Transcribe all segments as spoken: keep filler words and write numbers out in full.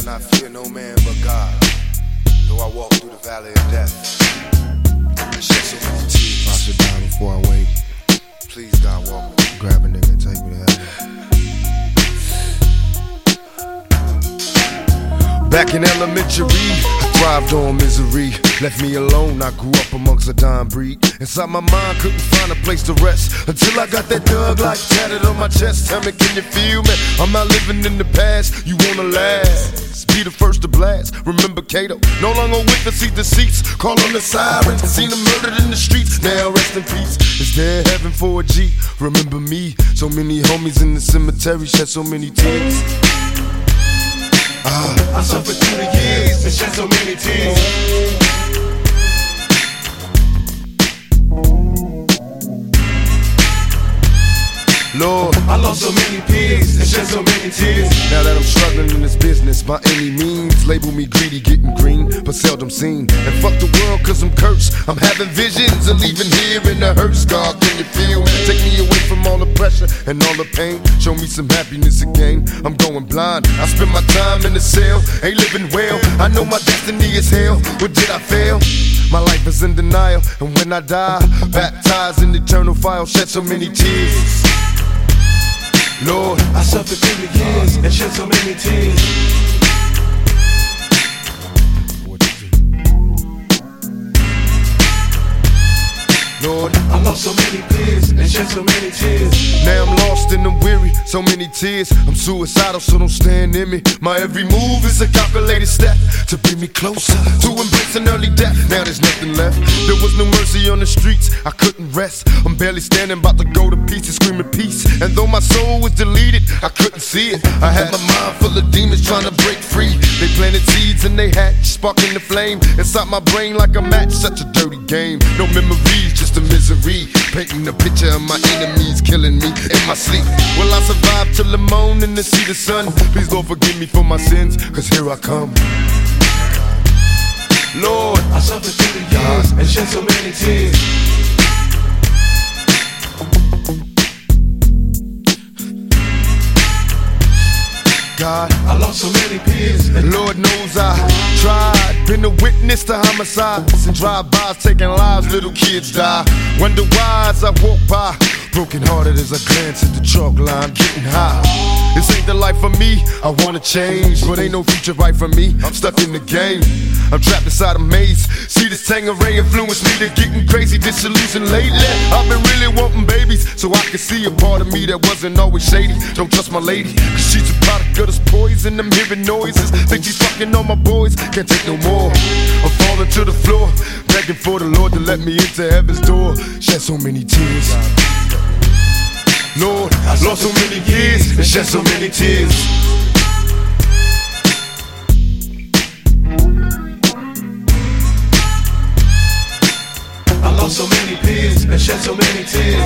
shall not fear no man but God. Though I walk through the valley of death, and shed so many tears. I should die before I wake. Please, God, walk with me. Grab a nigga and take me to heaven. Back in elementary, I thrived on misery. Left me alone, I grew up amongst a dying breed. Inside my mind, couldn't find a place to rest until I got that Thug Life tatted on my chest. Tell me, can you feel me? I'm not living in the past, you wanna last. Be the first to blast. Remember Kato, no longer with the seat deceits. Call on the sirens, seen them murdered in the streets. Now rest in peace. Is there heaven for a G? Remember me, so many homies in the cemetery shed so many tears. Ah, I suffered through the years and shed so many tears. Lord, I lost so many peers and shed so many tears. Now that I'm struggling in this business by any means, label me greedy, getting green, but seldom seen. And fuck the world cause I'm cursed. I'm having visions of leaving here in the hearse. God, can you feel me? Take me away from all the pressure and all the pain. Show me some happiness again. I'm going blind. I spend my time in the cell, ain't living well. I know my destiny is hell. What did I fail? My life is in denial, and when I die, baptized in eternal fire, shed so many tears. Lord, I suffered through the years and shed so many tears. Lord, I lost so many peers and shed so many tears. Now I'm lost and I'm weary, so many tears. I'm suicidal, so don't stand near me. My every move is a calculated step to bring me closer to embracing early death. Now there's nothing left. There was no mercy on the streets, I couldn't rest. I'm barely standing, about to go to pieces, screaming peace. And though my soul was deleted, I couldn't see it. I had my mind full of demons trying to break free. They planted seeds and they hatched, sparking the flame inside my brain like a match. Such a dirty game, no memories, just the misery. Painting a picture of my enemies killing me in my sleep. Will I survive till the morning to see the sun? Please Lord forgive me for my sins, cause here I come. Lord, I suffered through the years and shed so many tears. God, I lost so many peers. Lord knows I tried. Been a witness to homicides and drive-bys taking lives, little kids die. Wonder why as I walk by, broken hearted as I glance at the chalk line, getting high. This ain't the life for me, I wanna change, but ain't no future right for me, I'm stuck in the game. I'm trapped inside a maze, see this Tangeray influence me to getting crazy, disillusioned lately. I've been really wanting babies, so I can see a part of me that wasn't always shady. Don't trust my lady, cause she's a product of this poison. I'm hearing noises, think she's fucking on my boys, can't take no more. I'm falling to the floor, begging for the Lord to let me into heaven's door. Shed so many tears. Lord, I lost so many years and shed so many tears. I lost so many peers and shed so many tears.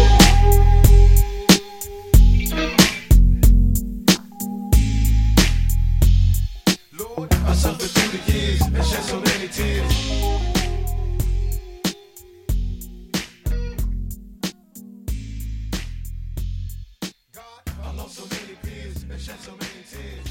Lord, I suffered through the years and shed so many tears. I lost so many peers and shed so many tears.